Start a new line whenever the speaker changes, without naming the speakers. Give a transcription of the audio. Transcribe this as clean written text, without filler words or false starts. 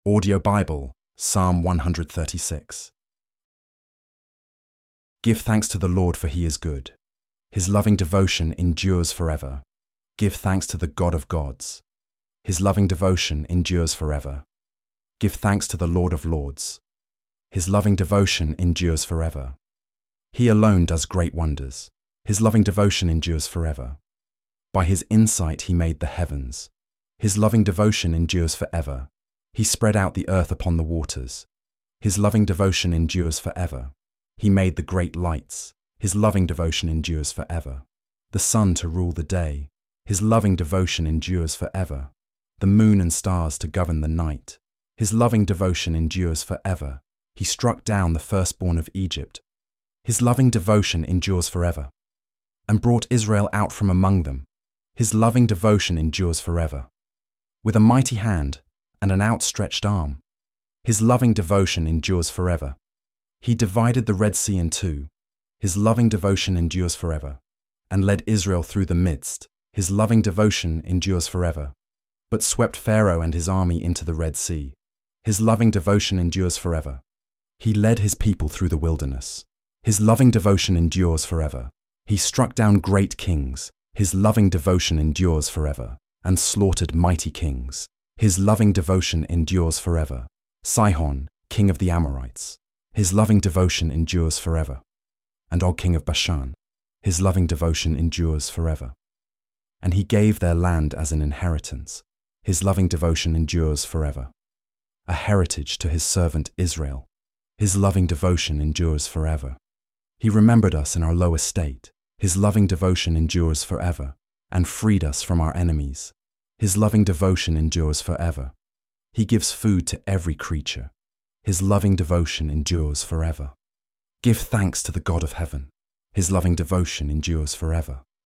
Audio Bible, Psalm 136. Give thanks to the Lord, for he is good. His loving devotion endures forever. Give thanks to the God of gods. His loving devotion endures forever. Give thanks to the Lord of lords. His loving devotion endures forever. He alone does great wonders. His loving devotion endures forever. By his insight he made the heavens. His loving devotion endures forever. He spread out the earth upon the waters. His loving devotion endures forever. He made the great lights. His loving devotion endures forever. The sun to rule the day. His loving devotion endures forever. The moon and stars to govern the night. His loving devotion endures forever. He struck down the firstborn of Egypt. His loving devotion endures forever. And brought Israel out from among them. His loving devotion endures forever. With a mighty hand and an outstretched arm. His loving devotion endures forever. He divided the Red Sea in two. His loving devotion endures forever. And led Israel through the midst. His loving devotion endures forever. But swept Pharaoh and his army into the Red Sea. His loving devotion endures forever. He led his people through the wilderness. His loving devotion endures forever. He struck down great kings. His loving devotion endures forever. And slaughtered mighty kings. His loving devotion endures forever. Sihon, king of the Amorites. His loving devotion endures forever. And Og, king of Bashan. His loving devotion endures forever. And he gave their land as an inheritance. His loving devotion endures forever. A heritage to his servant Israel. His loving devotion endures forever. He remembered us in our low estate. His loving devotion endures forever. And freed us from our enemies. His loving devotion endures forever. He gives food to every creature. His loving devotion endures forever. Give thanks to the God of heaven. His loving devotion endures forever.